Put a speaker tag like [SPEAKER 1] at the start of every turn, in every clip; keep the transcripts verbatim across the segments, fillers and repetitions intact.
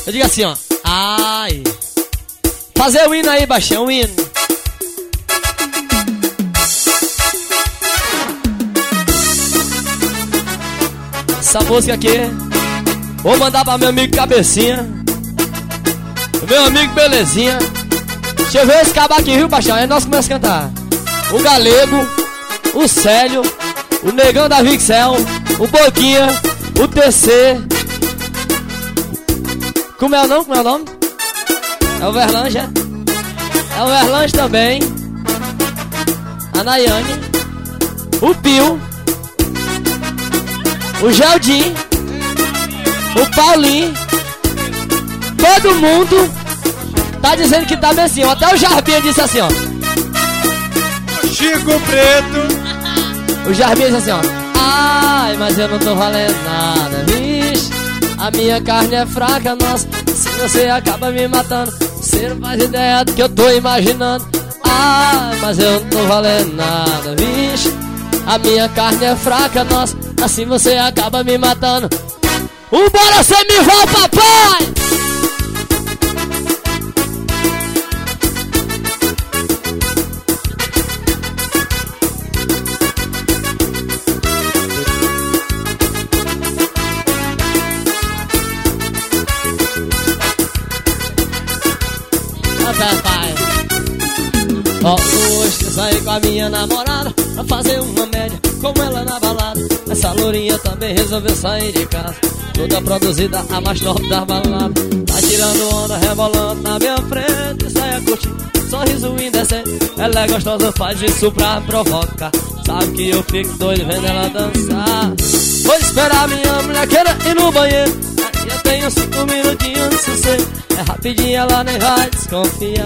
[SPEAKER 1] Eu digo assim, ó. Ai. Fazer o hino aí, baixinho, o hino. Essa música aqui vou mandar pra meu amigo Cabecinha, meu amigo Belezinha. Deixa eu ver esse cabo aqui, viu, baixão? Aí nós começamos a cantar. O Galego, o Célio, o Negão da Vixel, o Boquinha, o T C. Como é o nome? Como é o nome? É o Verlange, é? É o Verlange também. A Nayane, o Pio, o Geldinho, o Paulinho. Todo mundo tá dizendo que tá bem assim, ó. Até o Jarbinha disse assim, ó.
[SPEAKER 2] Chico Preto.
[SPEAKER 1] O Jarbinha disse assim, ó. Ai, mas eu não tô valendo nada, vixe. A minha carne é fraca, nossa. Se você acaba me matando, você não faz ideia do que eu tô imaginando. Ai, mas eu não tô valendo nada, vixe. A minha carne é fraca, nossa. Assim você acaba me matando. Vambora, Semival, papai! Papai, ó, hoje eu saí com a minha namorada pra fazer uma média com ela na balada. Essa lourinha também resolveu sair de casa, toda produzida, a mais top da balada. Tá tirando onda, rebolando na minha frente, saia curtindo, sorriso indecente. Ela é gostosa, faz isso pra provocar. Sabe que eu fico doido vendo ela dançar. Vou esperar minha mulher queira ir no banheiro. Aqui eu tenho cinco minutinhos de sossego. É rapidinho, ela nem vai desconfiar.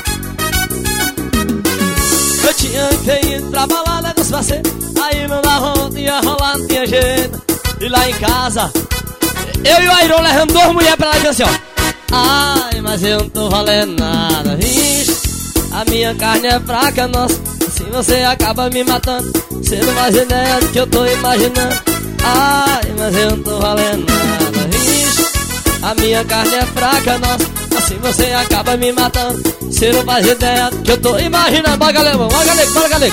[SPEAKER 1] Eu tinha que ir pra balada com os parceiros, aí não dava onde ia rolar, não tinha jeito. E lá em casa, eu e o Airon levamos duas mulheres pra lá e assim, ó. Ai, mas eu não tô valendo nada, vixe. A minha carne é fraca, nossa. Assim você acaba me matando, você não faz ideia do que eu tô imaginando. Ai, mas eu não tô valendo nada, vixe. A minha carne é fraca, nossa. Assim você acaba me matando, você não faz ideia do que eu tô imaginando. Bora, galego, bora, galego, bora, galego.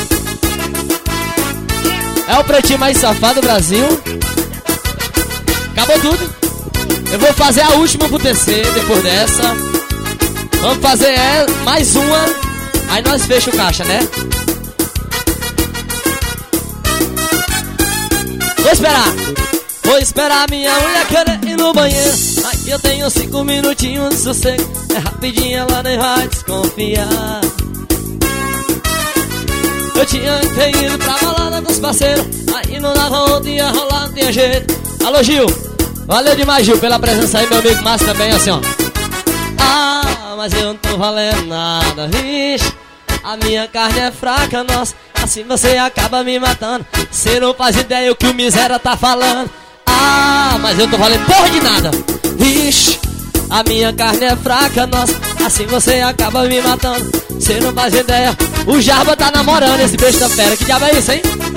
[SPEAKER 1] É o pretinho mais safado do Brasil. Acabou tudo. Eu vou fazer a última pro T C depois dessa. Vamos fazer é, mais uma. Aí nós fechamos o caixa, né? Vou esperar. Vou esperar minha mulher querer ir no banheiro. Aqui eu tenho cinco minutinhos de sossego. É rapidinho, ela nem vai desconfiar. Eu tinha que ir pra balada com os parceiros, aí não dava onde ia rolar, não tinha jeito. Alô, Gil, valeu demais, Gil, pela presença aí, meu amigo Márcio também, assim, ó. Ah, mas eu não tô valendo nada, vixe. A minha carne é fraca, nossa. Assim você acaba me matando, cê não faz ideia o que o miséria tá falando. Ah, mas eu tô valendo porra de nada, vixe. A minha carne é fraca, nossa. Assim você acaba me matando, cê não faz ideia. O Jarba tá namorando esse beijo da fera. Que diabo é isso, hein?